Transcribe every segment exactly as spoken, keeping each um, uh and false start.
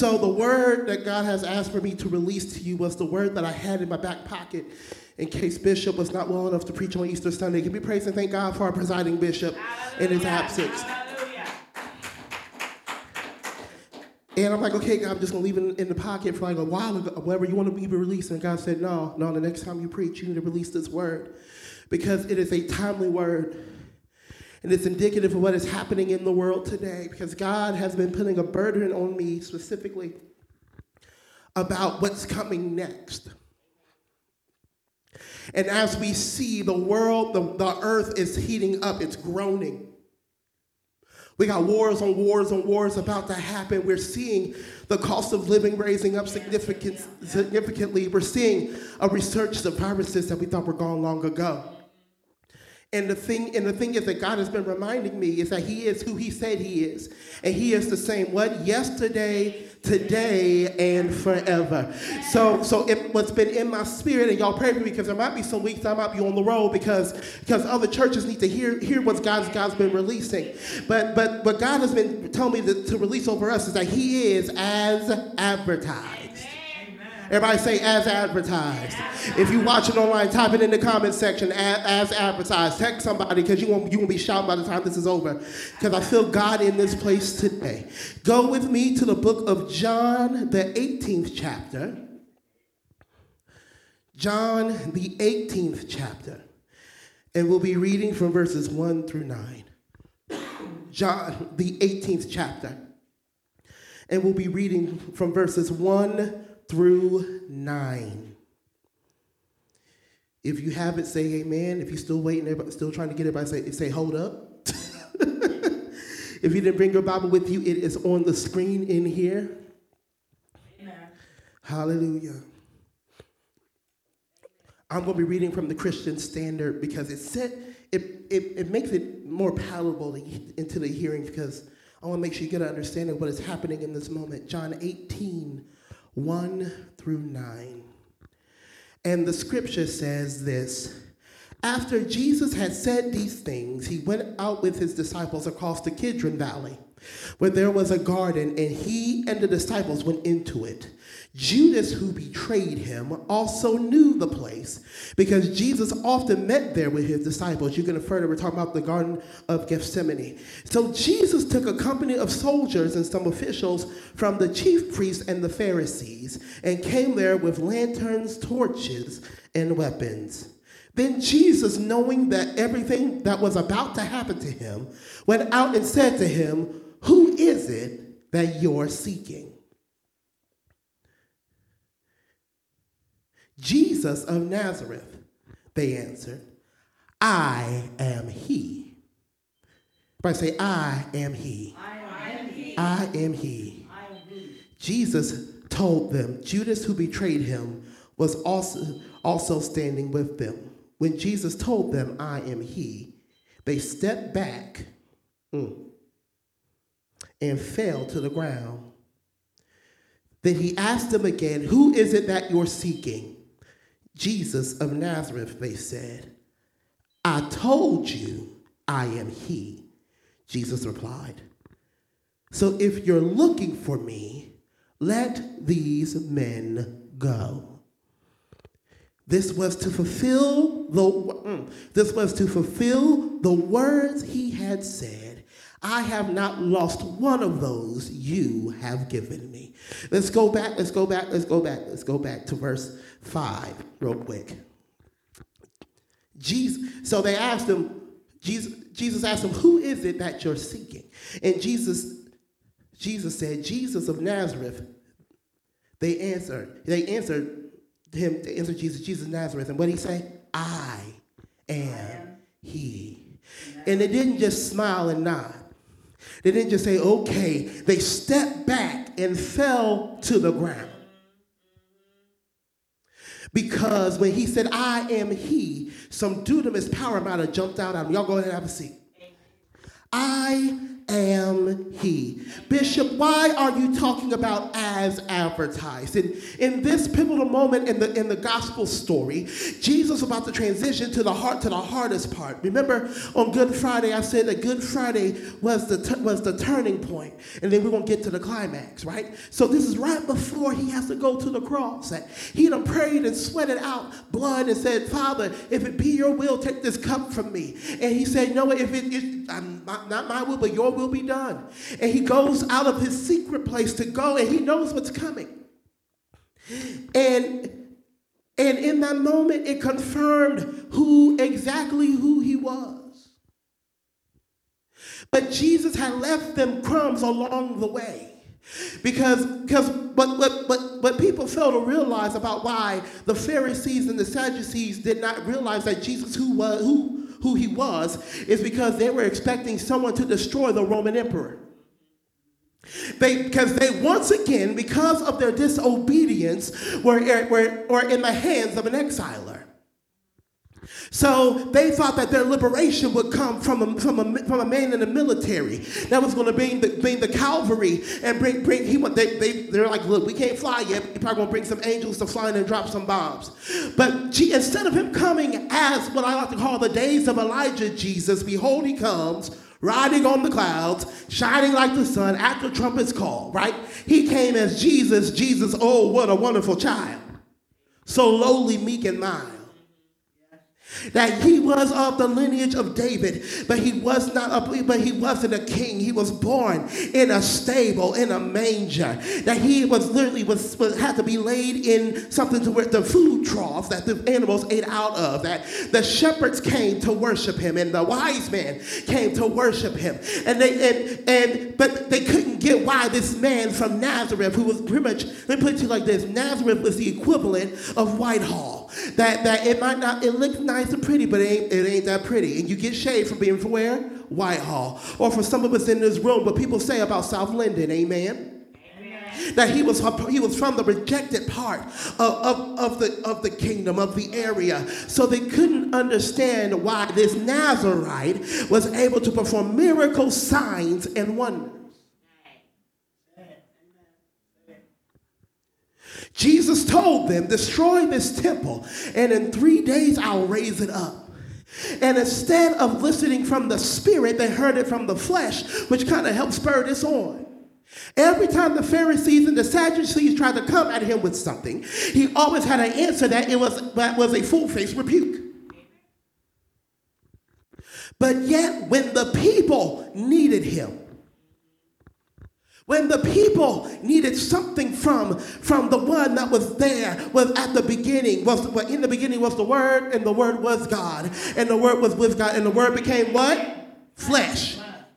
So the word that God has asked for me to release to you was the word that I had in my back pocket in case Bishop was not well enough to preach on Easter Sunday. Can we praise and thank God for our presiding bishop Hallelujah. In his absence? Hallelujah. And I'm like, okay, God, I'm just going to leave it in the pocket for like a while, whatever you want to be released. And God said, no, no, the next time you preach, you need to release this word because it is a timely word. And it's indicative of what is happening in the world today because God has been putting a burden on me specifically about what's coming next. And as we see the world, the, the earth is heating up, it's groaning. We got wars on wars on wars about to happen. We're seeing the cost of living raising up significant, significantly. We're seeing a resurgence of viruses that we thought were gone long ago. And the thing, and the thing is that God has been reminding me is that he is who he said he is. And he is the same, what? Yesterday, today, and forever. So so it, what's been in my spirit, and y'all pray for me because there might be some weeks I might be on the road because, because other churches need to hear, hear what God's, God's been releasing. But but what God has been telling me to, to release over us is that he is as advertised. Everybody say, as advertised. If you're watching online, type it in the comment section, as, as advertised. Text somebody because you won't, you won't be shouting by the time this is over. Because I feel God in this place today. Go with me to the book of John, the eighteenth chapter. John, the eighteenth chapter. And we'll be reading from verses one through nine. John, the eighteenth chapter. And we'll be reading from verses one through nine. If you have it, say amen. If you're still waiting, still trying to get it, by say, say hold up. If you didn't bring your Bible with you, it is on the screen in here. Amen. Hallelujah. I'm going to be reading from the Christian Standard because it said it, it, it makes it more palatable into the hearing because I want to make sure you get an understanding of what is happening in this moment. John eighteen, one through nine. And the scripture says this: after Jesus had said these things, he went out with his disciples across the Kidron Valley, where there was a garden, and he and the disciples went into it. Judas, who betrayed him, also knew the place because Jesus often met there with his disciples. You can infer that we're talking about the Garden of Gethsemane. So Jesus took a company of soldiers and some officials from the chief priests and the Pharisees and came there with lanterns, torches, and weapons. Then Jesus, knowing that everything that was about to happen to him, went out and said to him, "Who is it that you're seeking?" "Jesus of Nazareth," they answered. "I am he." Everybody say, I am he. I am he. I am he. I am he. Jesus told them Judas, who betrayed him, was also, also standing with them. When Jesus told them, "I am he," they stepped back mm, and fell to the ground. Then he asked them again, "Who is it that you're seeking?" "Jesus of Nazareth," they said. "I told you I am he," Jesus replied. "So if you're looking for me, let these men go." This was to fulfill the mm, this was to fulfill the words he had said. "I have not lost one of those you have given me." Let's go back, let's go back, let's go back, let's go back to verse five real quick. Jesus, so they asked him, Jesus, Jesus asked him, "Who is it that you're seeking?" And Jesus, Jesus said, "Jesus of Nazareth." They answered, they answered him, they answered Jesus, Jesus of Nazareth. And what did he say? "I am he." And they didn't just smile and nod. They didn't just say, okay. They stepped back and fell to the ground. Because when he said, "I am he," some dunamis power might have jumped out at him. Y'all go ahead and have a seat. "I am he. Bishop, why are you talking about as advertised? And in this pivotal moment in the in the gospel story, Jesus is about to transition to the heart to the hardest part. Remember on Good Friday, I said that Good Friday was the t- was the turning point, and then we're gonna get to the climax, right? So this is right before he has to go to the cross. That he done prayed and sweated out blood and said, Father, if it be your will, take this cup from me. And he said, no, if it is not my will, but your will be done. And he goes out of his secret place to go, and he knows what's coming. And, and in that moment, it confirmed who exactly who he was. But Jesus had left them crumbs along the way. Because, because what, what, what, what people fail to realize about why the Pharisees and the Sadducees did not realize that Jesus who was who, who he was is because they were expecting someone to destroy the Roman emperor. They, because they once again, because of their disobedience, were, were, were in the hands of an exiler. So they thought that their liberation would come from a, from a, from a man in the military that was going to bring the, bring the cavalry and bring, bring he went, they, they, they're like, look, we can't fly yet. You're probably going to bring some angels to fly in and drop some bombs. But gee, instead of him coming as what I like to call the days of Elijah Jesus, behold, he comes riding on the clouds, shining like the sun at the trumpet's call, right? He came as Jesus, Jesus, oh, what a wonderful child. So lowly, meek, and mild. That he was of the lineage of David, but he was not a, but he wasn't a king. He was born in a stable, in a manger. That he was literally was, was had to be laid in something to where the food trough that the animals ate out of. That the shepherds came to worship him, and the wise men came to worship him. And they and and but they couldn't get why this man from Nazareth, who was pretty much, let me put it to you like this: Nazareth was the equivalent of Whitehall. That that it might not, it looks nice and pretty, but it ain't, it ain't that pretty. And you get shade from being from where? Whitehall. Or for some of us in this room, what people say about South Linden, amen? Amen. That he was he was from the rejected part of, of, of, the, of the kingdom, of the area. So they couldn't understand why this Nazarite was able to perform miracles, signs, and wonders. Jesus told them, destroy this temple, and in three days I'll raise it up. And instead of listening from the spirit, they heard it from the flesh, which kind of helped spur this on. Every time the Pharisees and the Sadducees tried to come at him with something, he always had an answer that it was, that was a full-faced rebuke. But yet, when the people needed him, when the people needed something from, from the one that was there, was at the beginning, was well, in the beginning was the Word, and the Word was God, and the Word was with God, and the Word became what? Flesh.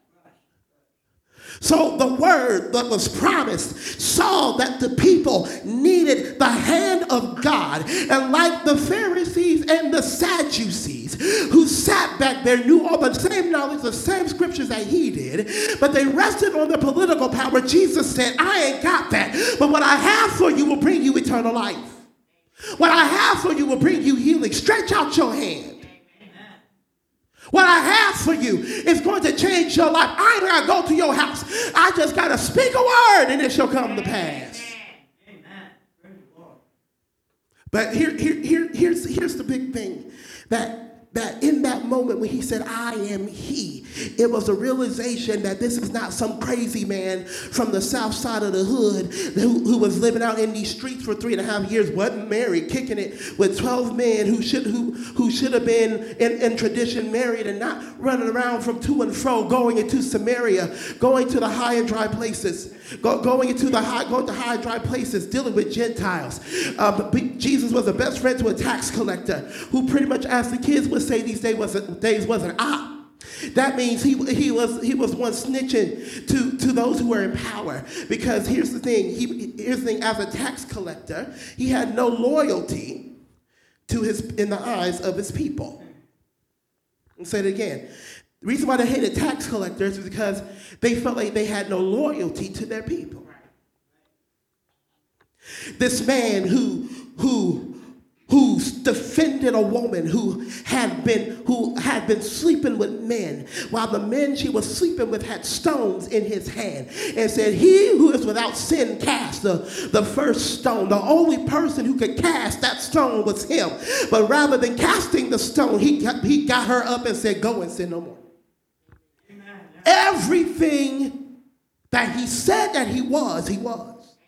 So the word that was promised saw that the people needed the hand of God. And like the Pharisees and the Sadducees, who sat back there, knew all the same knowledge, the same scriptures that he did, but they rested on their political power. Jesus said, I ain't got that, but what I have for you will bring you eternal life. What I have for you will bring you healing. Stretch out your hand. What I have for you is going to change your life. I ain't got to go to your house. I just got to speak a word and it shall come to pass. Amen. But here, here, here, here's, here's the big thing. That that in that moment when he said, I am he, it was a realization that this is not some crazy man from the south side of the hood who, who was living out in these streets for three and a half years, wasn't married, kicking it with twelve men who should who who should have been in, in tradition married and not running around from to and fro, going into Samaria, going to the high and dry places, go, going into the high, going to high and dry places, dealing with Gentiles. Uh, Jesus was the best friend to a tax collector who pretty much asked the kids would say these days wasn't days wasn't ah. That means he he was he was one snitching to, to those who were in power. Because here's the thing, he here's the thing, as a tax collector, he had no loyalty to his in the eyes of his people. I'll say it again. The reason why they hated tax collectors is because they felt like they had no loyalty to their people. This man who who who defended a woman who had been who had been sleeping with men, while the men she was sleeping with had stones in his hand, and said, "He who is without sin cast the, the first stone." The only person who could cast that stone was him. But rather than casting the stone, he got, he got her up and said, "Go and sin no more." Amen. Everything that he said that he was, he was.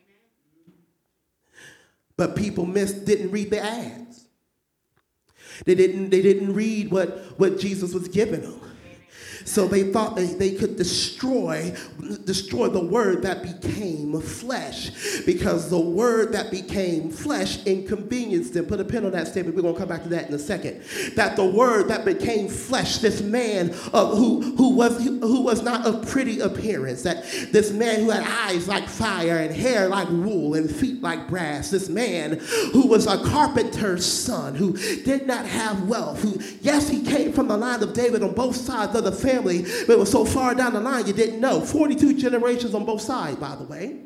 But people missed, didn't read the ads. They didn't, they didn't read what, what Jesus was giving them. So they thought they, they could destroy, destroy the word that became flesh, because the word that became flesh inconvenienced them. Put a pin on that statement. We're going to come back to that in a second. That the word that became flesh, this man uh, who, who, was, who was not of pretty appearance, that this man who had eyes like fire and hair like wool and feet like brass, this man who was a carpenter's son, who did not have wealth, who, yes, he came from the line of David on both sides of the family, but it was so far down the line you didn't know. forty-two generations on both sides, by the way.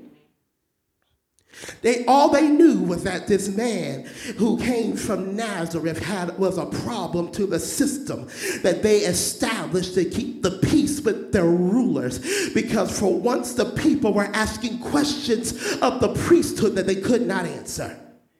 They, all they knew was that this man who came from Nazareth had, was a problem to the system that they established to keep the peace with their rulers. Because for once the people were asking questions of the priesthood that they could not answer.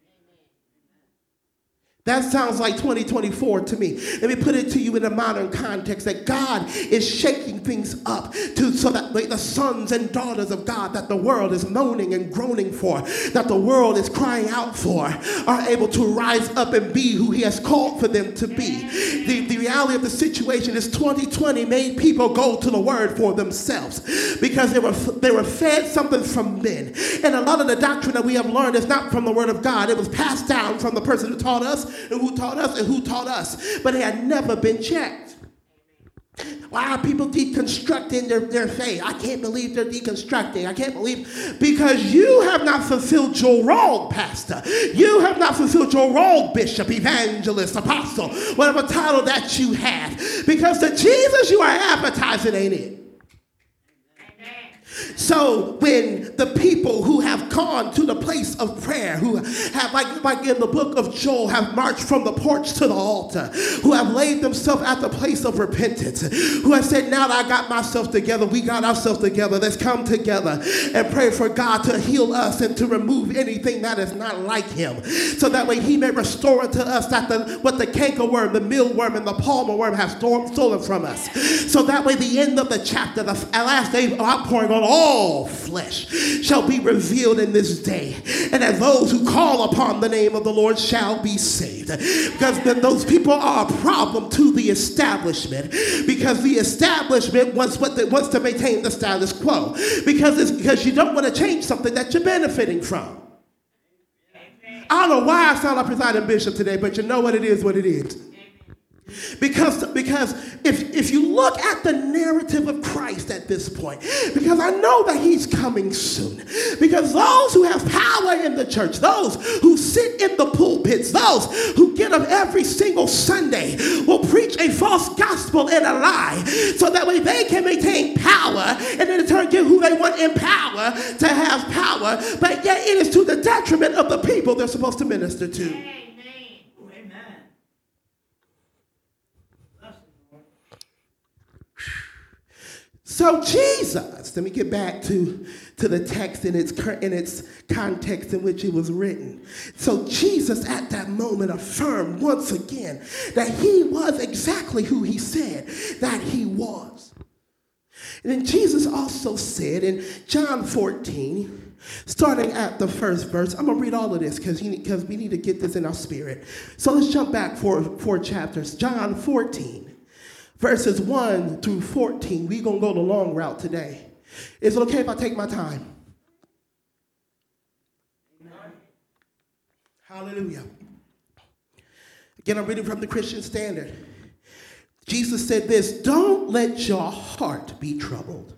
That sounds like twenty twenty-four to me. Let me put it to you in a modern context, that God is shaking things up to, so that the sons and daughters of God that the world is moaning and groaning for, that the world is crying out for, are able to rise up and be who he has called for them to be. The, the reality of the situation is twenty twenty made people go to the word for themselves, because they were, they were fed something from men. And a lot of the doctrine that we have learned is not from the word of God. It was passed down from the person who taught us, and who taught us, and who taught us, but it had never been checked. Why are people deconstructing their, their faith? I can't believe they're deconstructing. I can't believe, because you have not fulfilled your role, pastor. You have not fulfilled your role, bishop, evangelist, apostle, whatever title that you have, because the Jesus you are advertising ain't it. So when the people who have gone to the place of prayer, who have, like, like in the book of Joel, have marched from the porch to the altar, who have laid themselves at the place of repentance, who have said, now that I got myself together, we got ourselves together, let's come together and pray for God to heal us and to remove anything that is not like him, so that way he may restore unto us that the, what the cankerworm, the mealworm, and the palmer worm have stolen from us. So that way the end of the chapter, the last day outpouring on all flesh shall be revealed in this day, and that those who call upon the name of the Lord shall be saved. Because those people are a problem to the establishment, because the establishment wants what they, wants to maintain the status quo, because it's because you don't want to change something that you're benefiting from. I don't know why I sound like presiding bishop today, but you know what it is, what it is. Because, because if, if you look at the narrative of Christ at this point, because I know that he's coming soon, because those who have power in the church, those who sit in the pulpits, those who get up every single Sunday will preach a false gospel and a lie, so that way they can maintain power, and then in turn get who they want in power to have power, but yet it is to the detriment of the people they're supposed to minister to. So Jesus, let me get back to, to the text in its, in its context in which it was written. So Jesus at that moment affirmed once again that he was exactly who he said that he was. And then Jesus also said in John fourteen, starting at the first verse, I'm going to read all of this because because we need to get this in our spirit. So let's jump back four, four chapters. John fourteen. Verses one through fourteen, we're going to go the long route today. Is it okay if I take my time? Amen. Hallelujah. Again, I'm reading from the Christian Standard. Jesus said this, don't let your heart be troubled.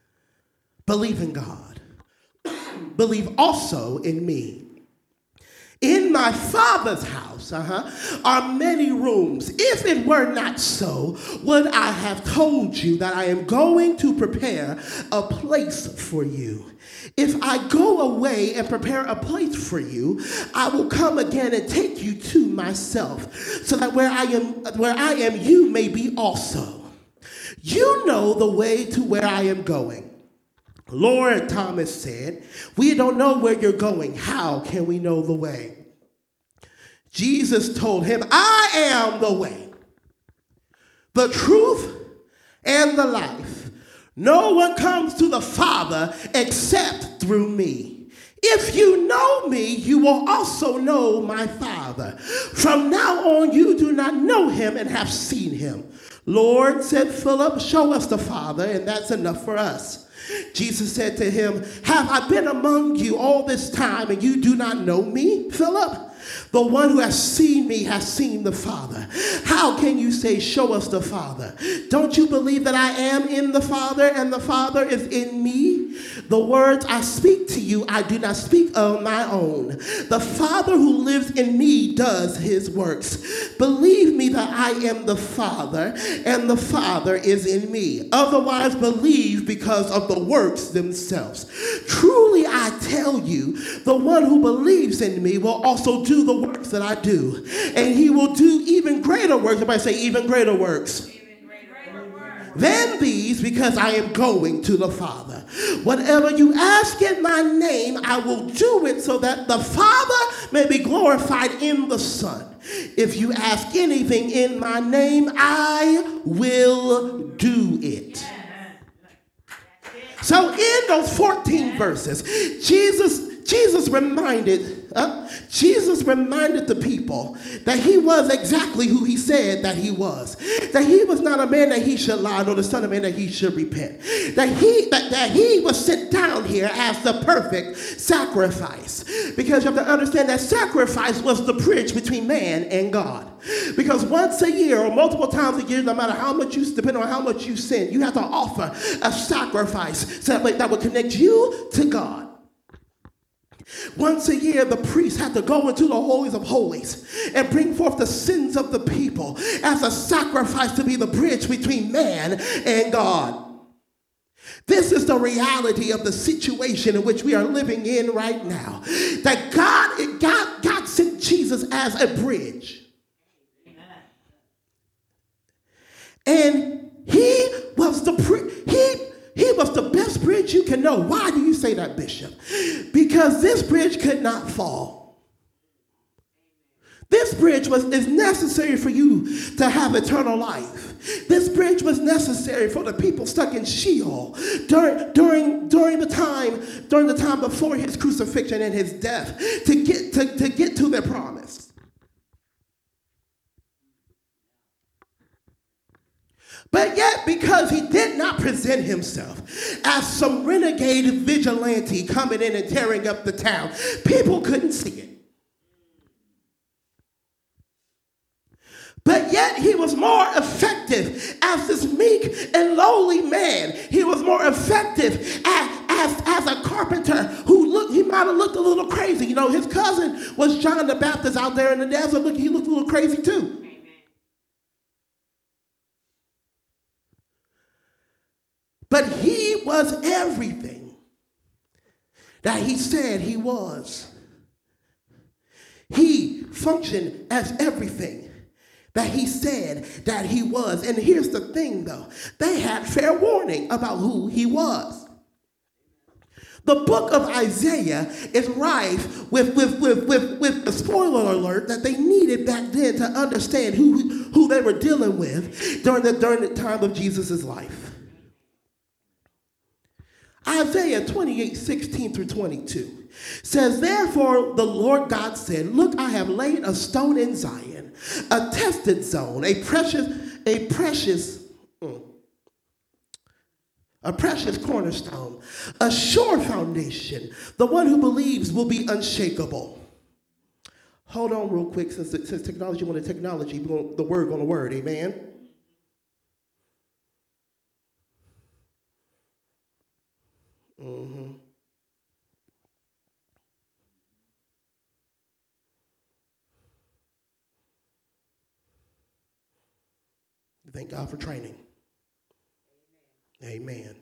Believe in God. Believe also in me. In my Father's house uh-huh, are many rooms. If it were not so, would I have told you that I am going to prepare a place for you? If I go away and prepare a place for you, I will come again and take you to myself, so that where I am, where I am, you may be also. You know the way to where I am going. Lord, Thomas said, we don't know where you're going. How can we know the way? Jesus told him, I am the way, the truth, and the life. No one comes to the Father except through me. If you know me, you will also know my Father. From now on, you do not know him and have seen him. Lord, said Philip, show us the Father, and that's enough for us. Jesus said to him, have I been among you all this time, and you do not know me, Philip? The one who has seen me has seen the Father. How can you say, show us the Father? Don't you believe that I am in the Father and the Father is in me? The words I speak to you, I do not speak of my own. The Father who lives in me does his works. Believe me that I am the Father and the Father is in me. Otherwise, believe because of the works themselves. Truly, I tell you, the one who believes in me will also do the works that I do, and he will do even greater works. Everybody say, even greater works. Even greater works. Than these, because I am going to the Father. Whatever you ask in my name, I will do it so that the Father may be glorified in the Son. If you ask anything in my name, I will do it. So in those fourteen verses, Jesus, Jesus reminded, uh, Jesus reminded the people that he was exactly who he said that he was. That he was not a man that he should lie, nor the son of man that he should repent. That he, that, that he was sent down here as the perfect sacrifice. Because you have to understand that sacrifice was the bridge between man and God. Because once a year or multiple times a year, no matter how much you, depending on how much you sin, you have to offer a sacrifice so that would connect you to God. Once a year, the priest had to go into the holies of holies and bring forth the sins of the people as a sacrifice to be the bridge between man and God. This is the reality of the situation in which we are living in right now. That God, God, God sent Jesus as a bridge. And he was the he he was the best bridge you can know. Why do you say that, Bishop? Because this bridge could not fall. This bridge was is necessary for you to have eternal life. This bridge was necessary for the people stuck in Sheol during during during the time during the time before his crucifixion and his death to get to, to get to their promise. But yet, because he did not present himself as some renegade vigilante coming in and tearing up the town, people couldn't see it. But yet he was more effective as this meek and lowly man. He was more effective as, as, as a carpenter who looked, he might have looked a little crazy. You know, his cousin was John the Baptist out there in the desert. Look, he looked a little crazy too. But he was everything that he said he was. He functioned as everything that he said that he was. And here's the thing, though. They had fair warning about who he was. The book of Isaiah is rife with, with, with, with, with a spoiler alert that they needed back then to understand who, who they were dealing with during the, during the time of Jesus' life. Isaiah twenty-eight, sixteen through twenty-two says, therefore the Lord God said, look, I have laid a stone in Zion, a tested zone, a precious, a precious, mm, a precious cornerstone, a sure foundation. The one who believes will be unshakable. Hold on real quick, since, since technology wanted technology, the word on the word, amen? Mm-hmm. Thank God for training. Amen.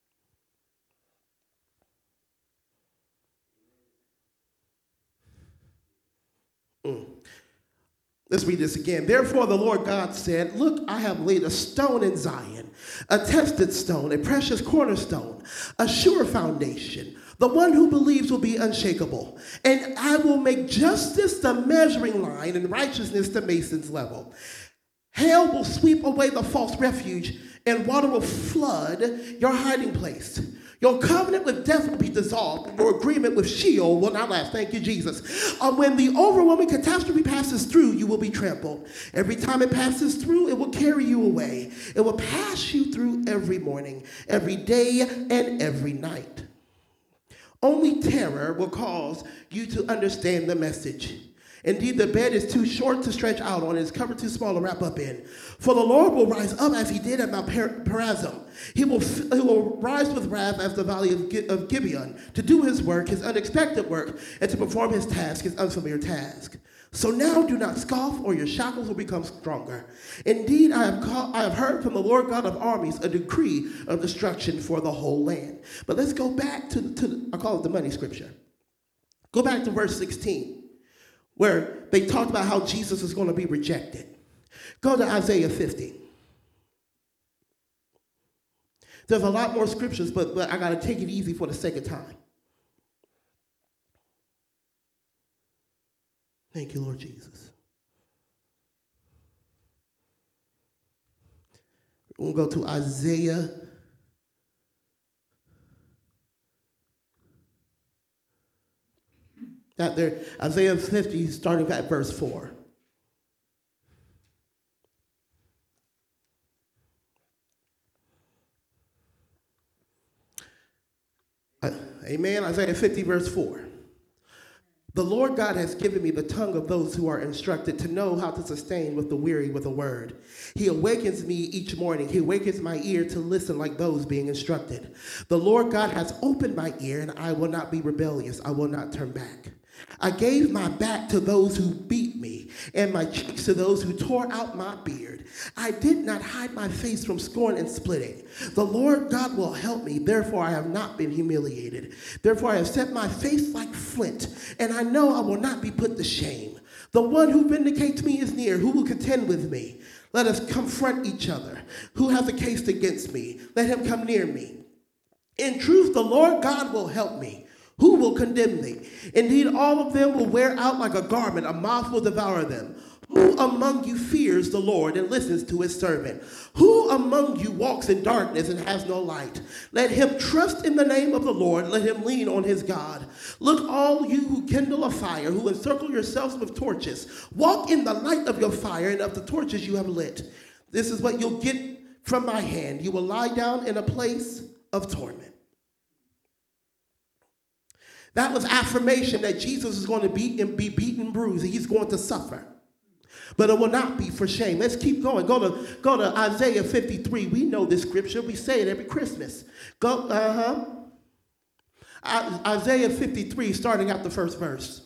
Mm. Let's read this again. Therefore the Lord God said, look, I have laid a stone in Zion, a tested stone, a precious cornerstone, a sure foundation. The one who believes will be unshakable. And I will make justice the measuring line and righteousness the mason's level. Hail will sweep away the false refuge, and water will flood your hiding place. Your covenant with death will be dissolved. Your agreement with Sheol will not last. Thank you, Jesus. Uh, when the overwhelming catastrophe passes through, you will be trampled. Every time it passes through, it will carry you away. It will pass you through every morning, every day, and every night. Only terror will cause you to understand the message. Indeed, the bed is too short to stretch out on. It is covered too small to wrap up in. For the Lord will rise up as he did at Mount Perazim. He will, he will rise with wrath as the valley of, of Gibeon to do his work, his unexpected work, and to perform his task, his unfamiliar task. So now do not scoff, or your shackles will become stronger. Indeed, I have, call, I have heard from the Lord God of armies a decree of destruction for the whole land. But let's go back to, to I call it the money scripture. Go back to verse sixteen, where they talked about how Jesus is going to be rejected. Go to Isaiah fifty. There's a lot more scriptures, but, but I got to take it easy for the sake of time. Thank you, Lord Jesus. We'll go to Isaiah. That there, Isaiah fifty, starting at verse four. Uh, amen. Isaiah fifty, verse four. The Lord God has given me the tongue of those who are instructed to know how to sustain with the weary with a word. He awakens me each morning. He awakens my ear to listen like those being instructed. The Lord God has opened my ear, and I will not be rebellious. I will not turn back. I gave my back to those who beat me, and my cheeks to those who tore out my beard. I did not hide my face from scorn and splitting. The Lord God will help me, therefore I have not been humiliated. Therefore I have set my face like flint, and I know I will not be put to shame. The one who vindicates me is near, who will contend with me. Let us confront each other. Who has a case against me? Let him come near me. In truth, the Lord God will help me. Who will condemn thee? Indeed, all of them will wear out like a garment. A moth will devour them. Who among you fears the Lord and listens to his servant? Who among you walks in darkness and has no light? Let him trust in the name of the Lord. Let him lean on his God. Look, all you who kindle a fire, who encircle yourselves with torches. Walk in the light of your fire and of the torches you have lit. This is what you'll get from my hand. You will lie down in a place of torment. That was affirmation that Jesus is going to be, be beaten and bruised, and he's going to suffer. But it will not be for shame. Let's keep going. Go to, go to Isaiah fifty-three. We know this scripture. We say it every Christmas. Go, uh-huh. Isaiah fifty-three, starting at the first verse.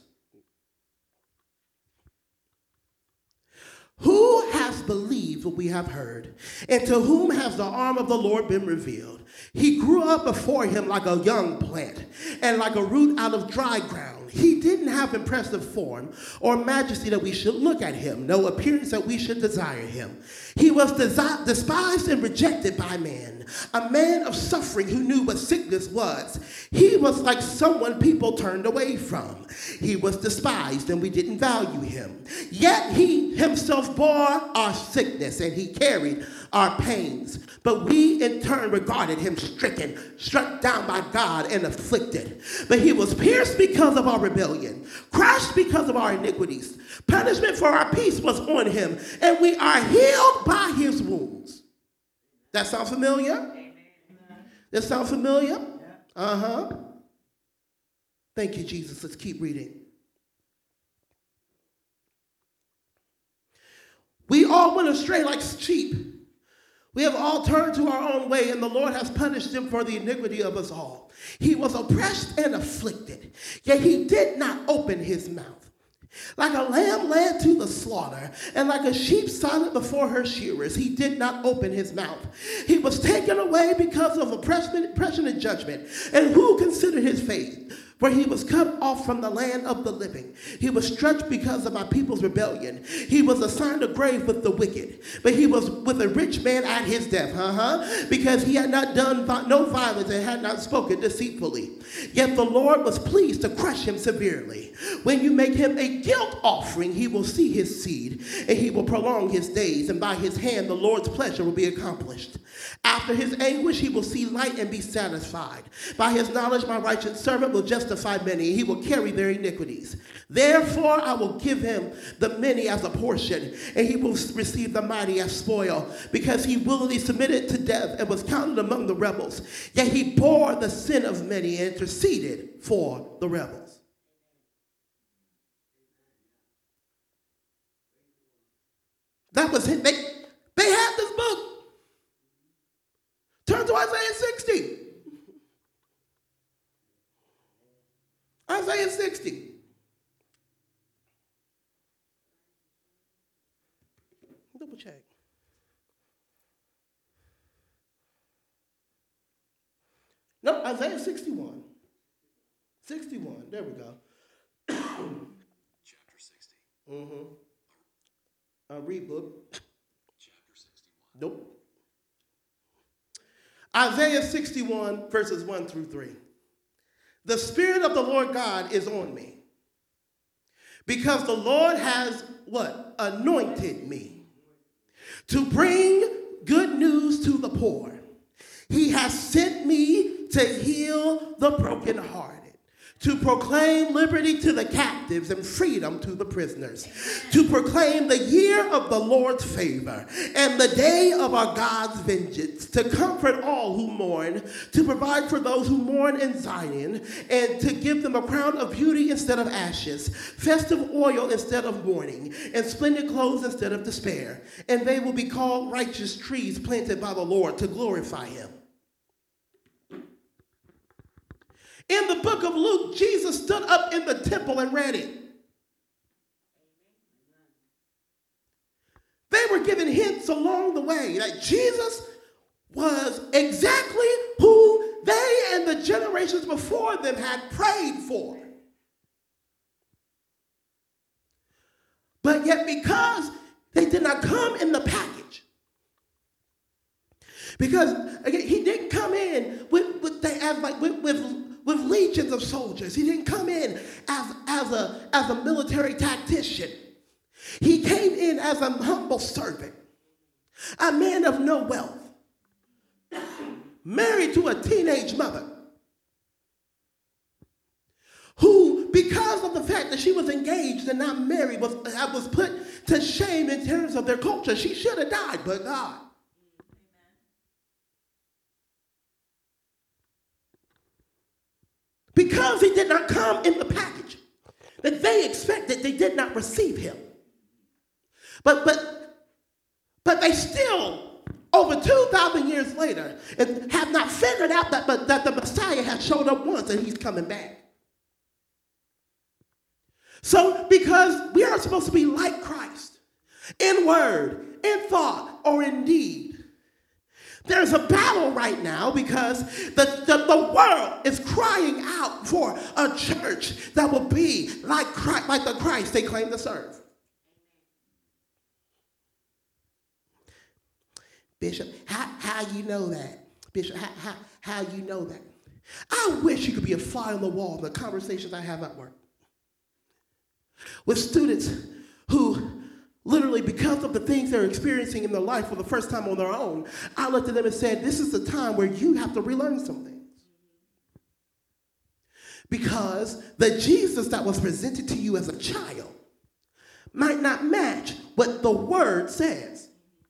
Who has believed what we have heard? And to whom has the arm of the Lord been revealed? He grew up before him like a young plant and like a root out of dry ground. He didn't have impressive form or majesty that we should look at him, no appearance that we should desire him. He was desi- despised and rejected by man, a man of suffering who knew what sickness was. He was like someone people turned away from. He was despised and we didn't value him. Yet he himself bore our sickness and he carried our pains. But we in turn regarded him stricken, struck down by God and afflicted. But he was pierced because of our rebellion, crushed because of our iniquities. Punishment for our peace was on him, and we are healed by his wounds. That sound familiar? Amen. That sound familiar? Yeah. Uh-huh. Thank you, Jesus. Let's keep reading. We all went astray like sheep. We have all turned to our own way, and the Lord has punished him for the iniquity of us all. He was oppressed and afflicted, yet he did not open his mouth. Like a lamb led to the slaughter, and like a sheep silent before her shearers, he did not open his mouth. He was taken away because of oppression, oppression and judgment. And who considered his fate? For he was cut off from the land of the living. He was stretched because of my people's rebellion. He was assigned a grave with the wicked, but he was with a rich man at his death, uh-huh, because he had not done vi- no violence and had not spoken deceitfully. Yet the Lord was pleased to crush him severely. When you make him a guilt offering, he will see his seed, and he will prolong his days, and by his hand the Lord's pleasure will be accomplished. After his anguish, he will see light and be satisfied. By his knowledge, my righteous servant will justify many. He will carry their iniquities. Therefore, I will give him the many as a portion, and he will receive the mighty as spoil, because he willingly submitted to death and was counted among the rebels. Yet he bore the sin of many and interceded for the rebels. That was it. They, they had this book. Turn to Isaiah sixty. Isaiah sixty. Double check. No, Isaiah sixty-one. sixty-one. There we go. Chapter sixty. Mm-hmm. Uh, read book. Chapter sixty-one. Nope. Isaiah sixty-one, verses one through three. The Spirit of the Lord God is on me, because the Lord has what? Anointed me to bring good news to the poor. He has sent me to heal the brokenhearted, to proclaim liberty to the captives and freedom to the prisoners, to proclaim the year of the Lord's favor and the day of our God's vengeance, to comfort all who mourn, to provide for those who mourn in Zion, and to give them a crown of beauty instead of ashes, festive oil instead of mourning, and splendid clothes instead of despair. And they will be called righteous trees planted by the Lord to glorify him. In the book of Luke, Jesus stood up in the temple and read it. They were given hints along the way that Jesus was exactly who they and the generations before them had prayed for. But yet, because they did not come in the package, because again, he didn't come in with, with, they, as like, with, with with legions of soldiers. He didn't come in as, as, a, as a military tactician. He came in as a humble servant, a man of no wealth, married to a teenage mother, who, because of the fact that she was engaged and not married, was, was put to shame in terms of their culture. She should have died, but God. Because he did not come in the package that they expected, they did not receive him. But but but they still, over two thousand years later, and have not figured out that, but, that the Messiah has showed up once and he's coming back. So because we are supposed to be like Christ, in word, in thought, or in deed, there's a battle right now because the, the, the world is crying out for a church that will be like Christ, like the Christ they claim to serve. Bishop, how, how you know that? Bishop, how, how, how you know that? I wish you could be a fly on the wall in the conversations I have at work with students who literally, because of the things they're experiencing in their life for the first time on their own, I looked at them and said, this is the time where you have to relearn some things. Because the Jesus that was presented to you as a child might not match what the word says.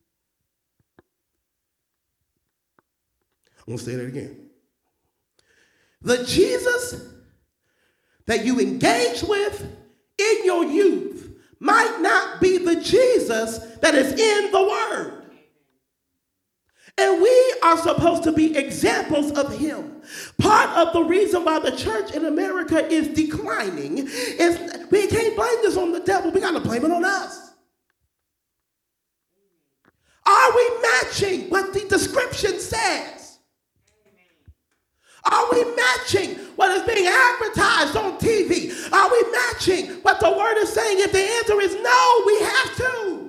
I'm going to say that again. The Jesus that you engaged with in your youth might not be the Jesus that is in the word. And we are supposed to be examples of him. Part of the reason why the church in America is declining is we can't blame this on the devil. We got to blame it on us. Are we matching what the description says? Are we matching what is being advertised on T V? Are we matching what the word is saying? If the answer is no, we have to.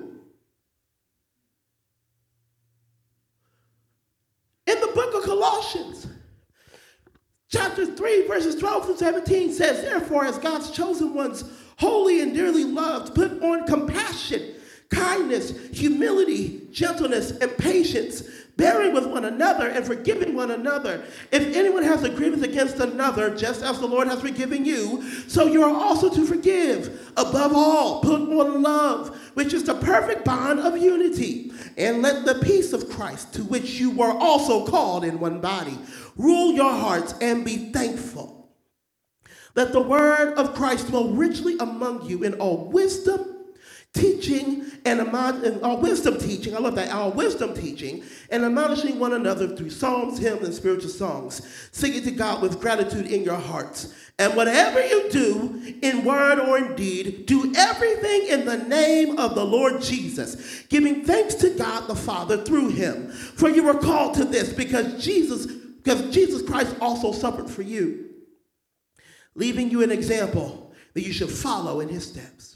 In the book of Colossians, chapter three, verses twelve through seventeen says, therefore, as God's chosen ones, holy and dearly loved, put on compassion, kindness, humility, gentleness, and patience, bearing with one another and forgiving one another. If anyone has a grievance against another, just as the Lord has forgiven you, so you are also to forgive. Above all, put on love, which is the perfect bond of unity. And let the peace of Christ, to which you were also called in one body, rule your hearts and be thankful. Let the word of Christ dwell richly among you in all wisdom, teaching and all wisdom teaching, I love that, all wisdom teaching, and admonishing one another through psalms, hymns, and spiritual songs, singing to God with gratitude in your hearts. And whatever you do, in word or in deed, do everything in the name of the Lord Jesus, giving thanks to God the Father through him. For you were called to this because Jesus, because Jesus Christ also suffered for you, leaving you an example that you should follow in his steps.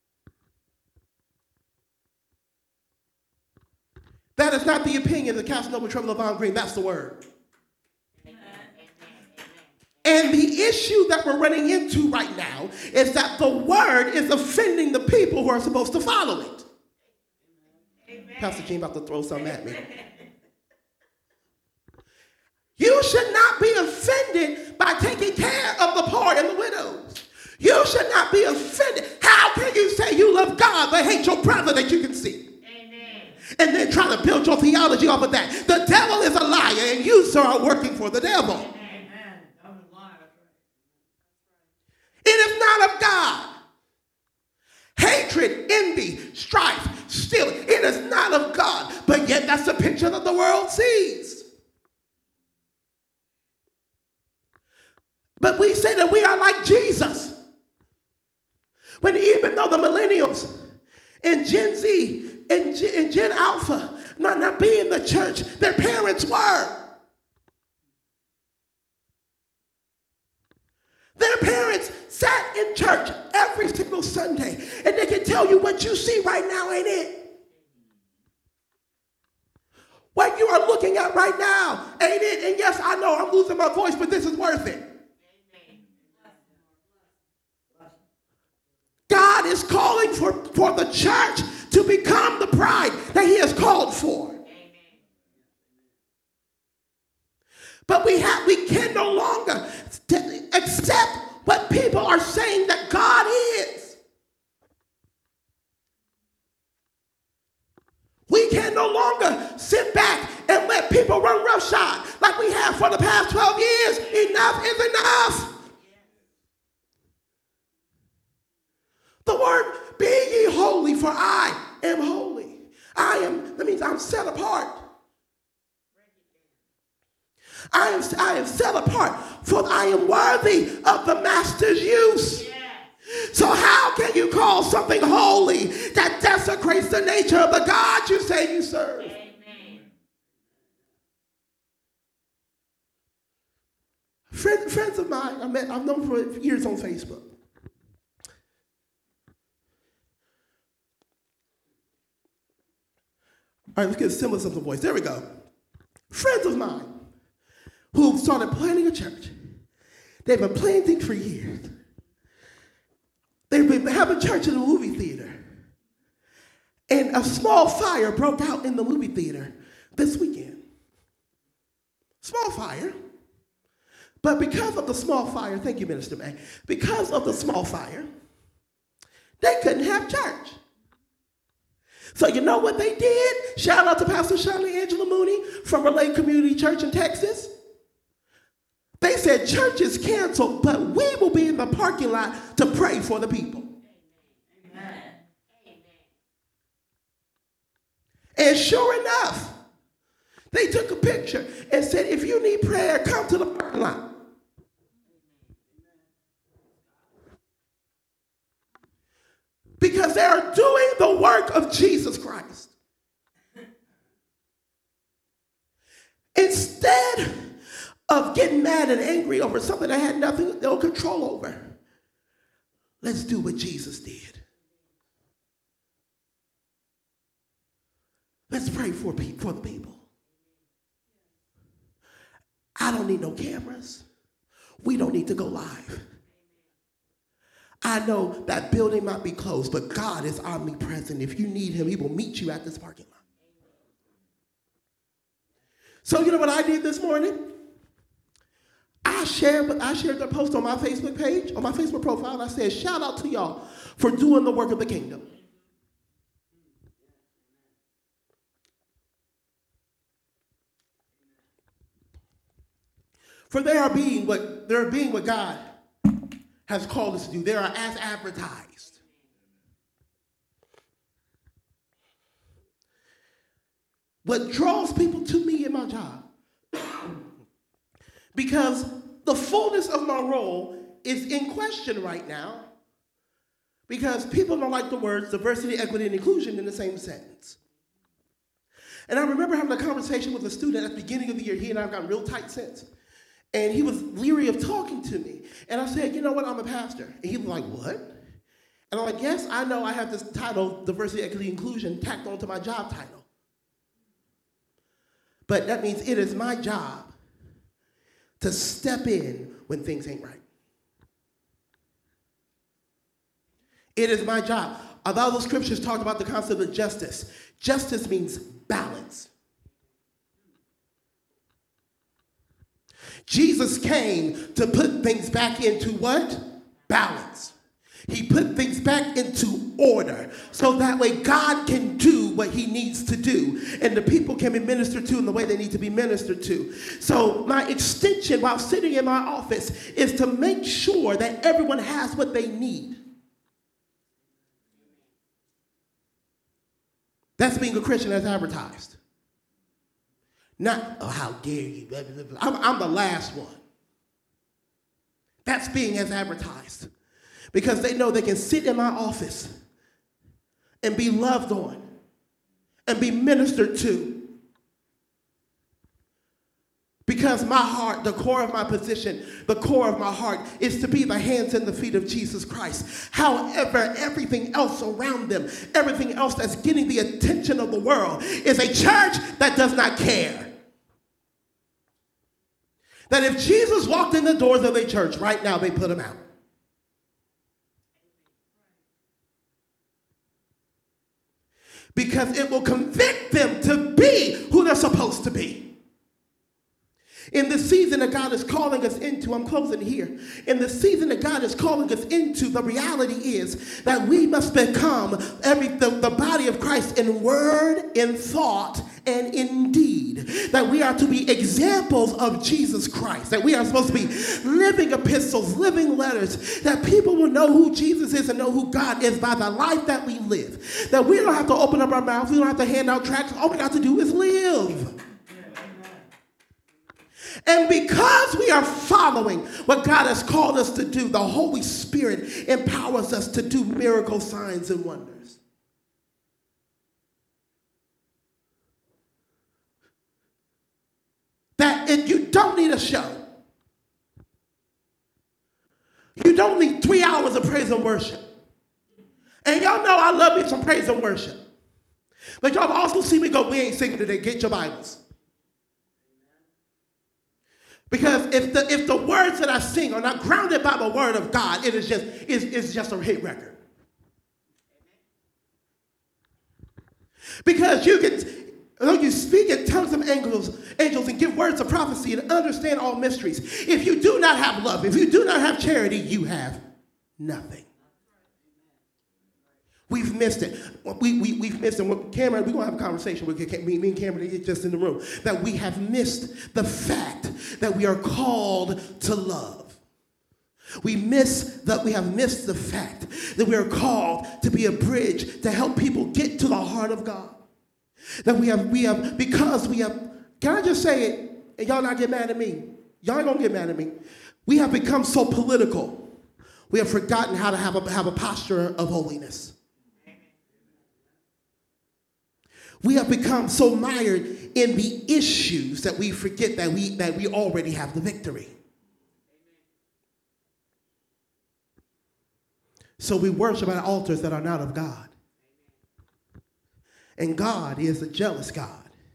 That is not the opinion of Casanova Trevor Levon Green. That's the word. Amen. And the issue that we're running into right now is that the word is offending the people who are supposed to follow it. Amen. Pastor Gene about to throw something at me. You should not be offended by taking care of the poor and the widows. You should not be offended. How can you say you love God but hate your brother that you can see? And then try to build your theology off of that. The devil is a liar, and you, sir, are working for the devil. Amen. It is not of God. Hatred, envy, strife, stealing. It is not of God. But yet that's the picture that the world sees. But we say that we are like Jesus. When even though the millennials and Gen Z and Gen, Gen Alpha might not be in the church, their parents were. Their parents sat in church every single Sunday, and they can tell you what you see right now ain't it. What you are looking at right now ain't it. And yes, I know I'm losing my voice, but this is worth it. God is calling for, for the church to become the bride that he has called for. Amen. But we have we can no longer t- accept what people are saying that God is. We can no longer sit back and let people run roughshod like we have for the past twelve years. Enough is enough. The word, be ye holy, for I am holy. I am, that means I'm set apart. I am, I am set apart, for I am worthy of the master's use. Yeah. So how can you call something holy that desecrates the nature of the God you say you serve? Amen. Friend, friends of mine, I met, I've known for years on Facebook. All right, let's get a similar sense of voice. There we go. Friends of mine who started planning a church. They've been planning for years. They've been having church in a movie theater. And a small fire broke out in the movie theater this weekend. Small fire. But because of the small fire, thank you, Minister May, because of the small fire, they couldn't have church. So you know what they did? Shout out to Pastor Shirley Angela Mooney from Relay Community Church in Texas. They said church is canceled, but we will be in the parking lot to pray for the people. Amen. And sure enough, They took a picture and said, if you need prayer, come to the parking lot. Because they are doing the work of Jesus Christ. Instead of getting mad and angry over something they had nothing, no control over, let's do what Jesus did. Let's pray for, pe- for the people. I don't need no cameras. We don't need to go live. I know that building might be closed, but God is omnipresent. If you need him, he will meet you at this parking lot. So you know what I did this morning? I shared, I shared the post on my Facebook page, on my Facebook profile. I said, shout out to y'all for doing the work of the kingdom. For they are being what they are being what God has called us to do. They are as advertised. What draws people to me in my job, because the fullness of my role is in question right now, because people don't like the words diversity, equity, and inclusion in the same sentence. And I remember having a conversation with a student at the beginning of the year. He and I have gotten real tight since. And he was leery of talking to me. And I said, you know what, I'm a pastor. And he was like, what? And I'm like, yes, I know I have this title, diversity, equity, inclusion, tacked onto my job title. But that means it is my job to step in when things ain't right. It is my job. Although the scriptures talk about the concept of justice, justice means balance. Jesus came to put things back into what? Balance. He put things back into order so that way God can do what he needs to do and the people can be ministered to in the way they need to be ministered to. So my extension while sitting in my office is to make sure that everyone has what they need. That's being a Christian as advertised. Not, oh, how dare you. Blah, blah, blah. I'm, I'm the last one. That's being as advertised. Because they know they can sit in my office and be loved on and be ministered to. Because my heart, the core of my position, the core of my heart is to be the hands and the feet of Jesus Christ. However, everything else around them, everything else that's getting the attention of the world is a church that does not care. That if Jesus walked in the doors of a church right now, they put him out. Because it will convict them to be who they're supposed to be. In the season that God is calling us into, I'm closing here. In the season that God is calling us into, the reality is that we must become every the, the body of Christ in word, in thought, and in deed. That we are to be examples of Jesus Christ. That we are supposed to be living epistles, living letters. That people will know who Jesus is and know who God is by the life that we live. That we don't have to open up our mouths. We don't have to hand out tracts. All we got to do is live. And because we are following what God has called us to do, the Holy Spirit empowers us to do miracle signs and wonders. That it, you don't need a show. You don't need three hours of praise and worship. And y'all know I love me some praise and worship. But y'all also see me go, we ain't singing today, get your Bibles. Because if the if the words that I sing are not grounded by the word of God, it is just is is just a hit record. Because you can, though you speak in tongues of angels, angels and give words of prophecy and understand all mysteries, if you do not have love, if you do not have charity, you have nothing. We've missed it. We, we, we've missed it. With Cameron, we're going to have a conversation with me, me and Cameron just in the room. That we have missed the fact that we are called to love. We miss that we have missed the fact that we are called to be a bridge to help people get to the heart of God. That we have, we have because we have Can I just say it, and y'all not get mad at me? Y'all ain't gonna get mad at me. We have become so political. We have forgotten how to have a, have a posture of holiness. We have become so mired in the issues that we forget that we, that we already have the victory. So we worship at altars that are not of God. And God is a jealous God.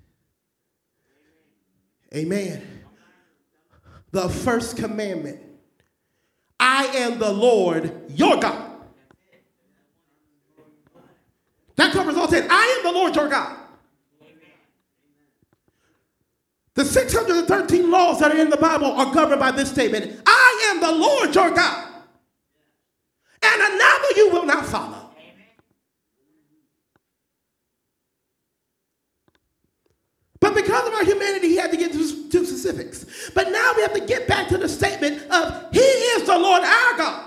Amen. The first commandment. I am the Lord your God. That covers all ten. I am the Lord your God. The six hundred thirteen laws that are in the Bible are governed by this statement. I am the Lord your God. And another you will not follow. But because of our humanity, he had to get to, to specifics. But now we have to get back to the statement of he is the Lord our God.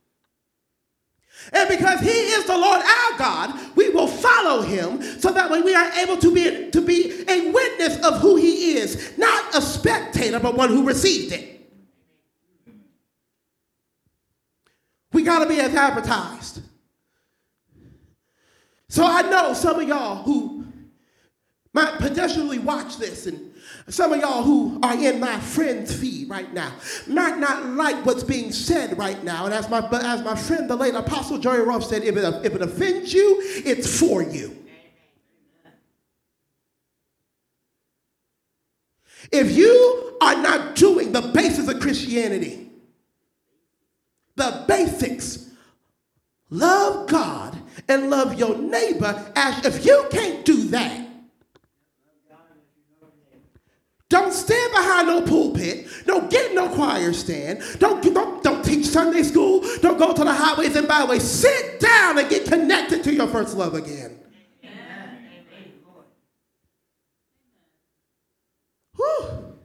And because he is the Lord our God, we will follow him so that way we are able to be, to be a witness of who he is. Not a spectator, but one who received it. We got to be as advertised. So I know some of y'all who might potentially watch this, and some of y'all who are in my friend's feed right now might not like what's being said right now. And as my, as my friend, the late Apostle Joey Ruff said, if it, if it offends you, it's for you. If you are not doing the basis of Christianity, the basics, love God and love your neighbor, as if you can't do that, don't stand behind no pulpit. Don't get in no choir stand. Don't, don't, don't teach Sunday school. Don't go to the highways and byways. Sit down and get connected to your first love again. Whew.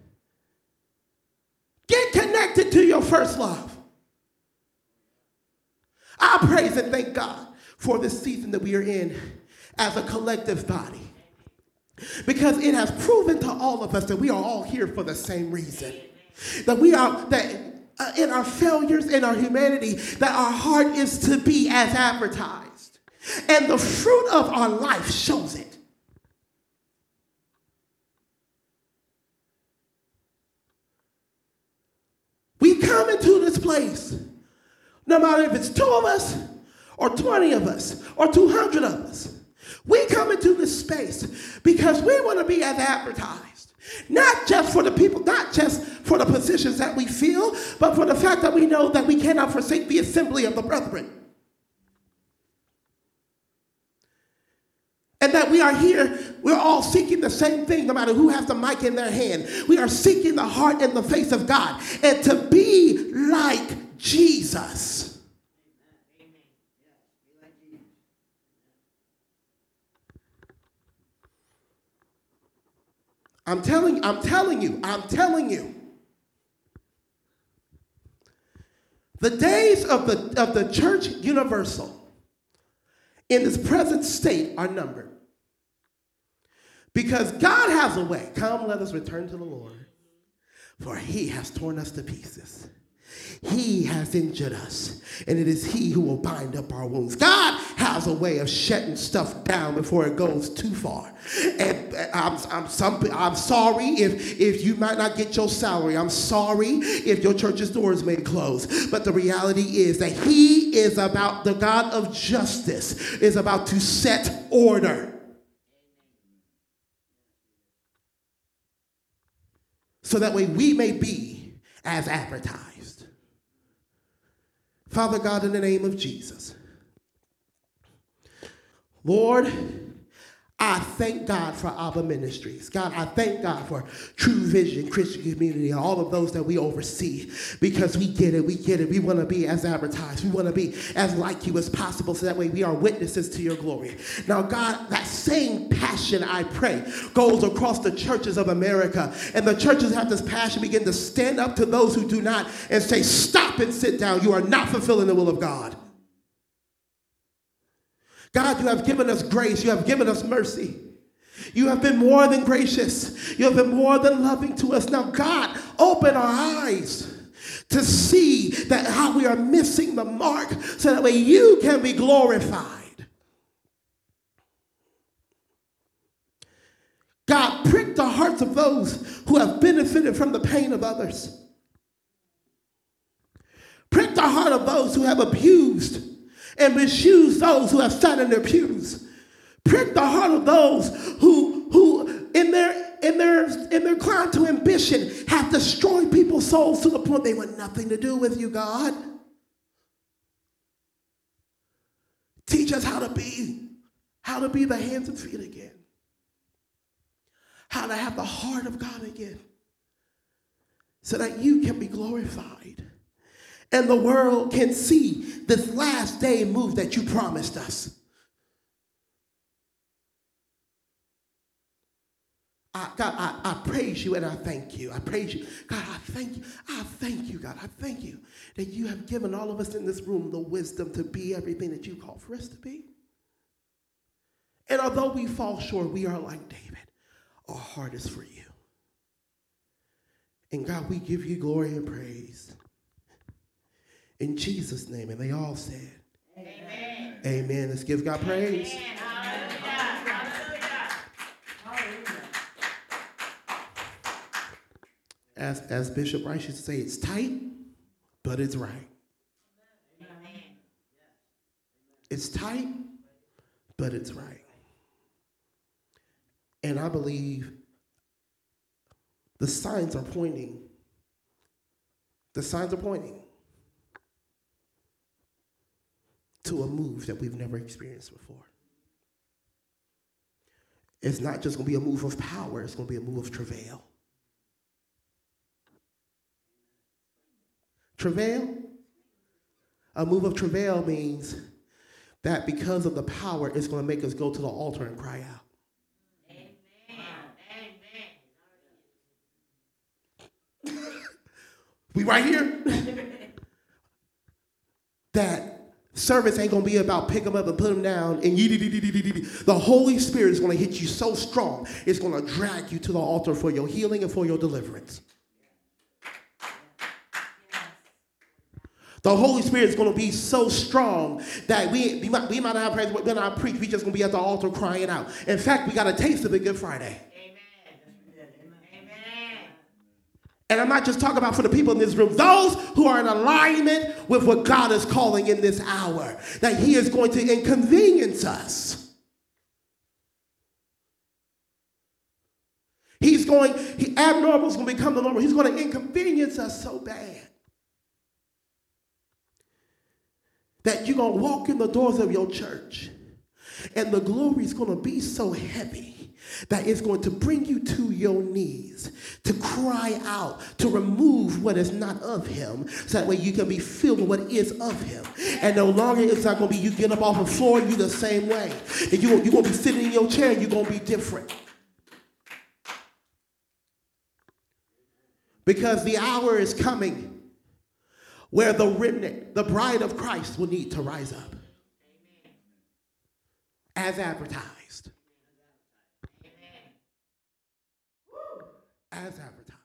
Get connected to your first love. I praise and thank God for this season that we are in as a collective body. Because it has proven to all of us that we are all here for the same reason. That we are, that uh, in our failures, in our humanity, that our heart is to be as advertised. And the fruit of our life shows it. We come into this place, no matter if it's two of us, or twenty of us, or two hundred of us. We come into this space because we want to be as advertised. Not just for the people, not just for the positions that we feel, but for the fact that we know that we cannot forsake the assembly of the brethren. And that we are here, we're all seeking the same thing, no matter who has the mic in their hand. We are seeking the heart and the face of God, and to be like Jesus. I'm telling, I'm telling you, I'm telling you. The days of the, of the church universal in its present state are numbered. Because God has a way. Come, let us return to the Lord. For he has torn us to pieces. He has injured us, and it is he who will bind up our wounds. God has a way of shutting stuff down before it goes too far. And I'm, I'm, some, I'm sorry if, if you might not get your salary. I'm sorry if your church's doors may close. But the reality is that he is about, the God of justice is about to set order. So that way we may be as advertised. Father God, in the name of Jesus, Lord, I thank God for Abba Ministries. God, I thank God for True Vision, Christian Community, and all of those that we oversee, because we get it, we get it. We want to be as advertised. We want to be as like you as possible, so that way we are witnesses to your glory. Now, God, that same passion, I pray, goes across the churches of America, and the churches have this passion begin to stand up to those who do not and say, stop and sit down. You are not fulfilling the will of God. God, you have given us grace. You have given us mercy. You have been more than gracious. You have been more than loving to us. Now, God, open our eyes to see that how we are missing the mark so that way you can be glorified. God, prick the hearts of those who have benefited from the pain of others. Prick the heart of those who have abused and misused those who have sat in their pews. Prick the heart of those who, who in their in their in their climb to ambition have destroyed people's souls to the point they want nothing to do with you, God. Teach us how to be, how to be the hands and feet again. How to have the heart of God again. So that you can be glorified. And the world can see this last day move that you promised us. I, God, I, I praise you and I thank you. I praise you. God, I thank you. I thank you, God. I thank you that you have given all of us in this room the wisdom to be everything that you call for us to be. And although we fall short, we are like David. Our heart is for you. And God, we give you glory and praise. In Jesus' name. And they all said, amen. Amen. Let's give God praise. Amen. As, as Bishop Rice used to say, it's tight, but it's right. Amen. It's tight, but it's right. And I believe the signs are pointing. The signs are pointing to a move that we've never experienced before. It's not just going to be a move of power, it's going to be a move of travail. Travail? A move of travail means that because of the power, it's going to make us go to the altar and cry out. Amen. We right here? That service ain't going to be about pick them up and put them down and the Holy Spirit is going to hit you so strong, it's going to drag you to the altar for your healing and for your deliverance. The Holy Spirit is going to be so strong that we, we, might, we might not have praise, we're not preach. We just going to be at the altar crying out. In fact, we got a taste of it Good Friday. Amen. Amen. And I'm not just talking about for the people in this room. Those who are in alignment with what God is calling in this hour. That he is going to inconvenience us. He's going, he, abnormal is going to become the normal. He's going to inconvenience us so bad that you're going to walk in the doors of your church and the glory is going to be so heavy that it's going to bring you to your knees to cry out, to remove what is not of him, so that way you can be filled with what is of him. And no longer it's not going to be you get up off the floor and you the same way. And you, you're going to be sitting in your chair and you're going to be different. Because the hour is coming where the remnant, the bride of Christ, will need to rise up. Amen. As advertised. Amen. As advertised.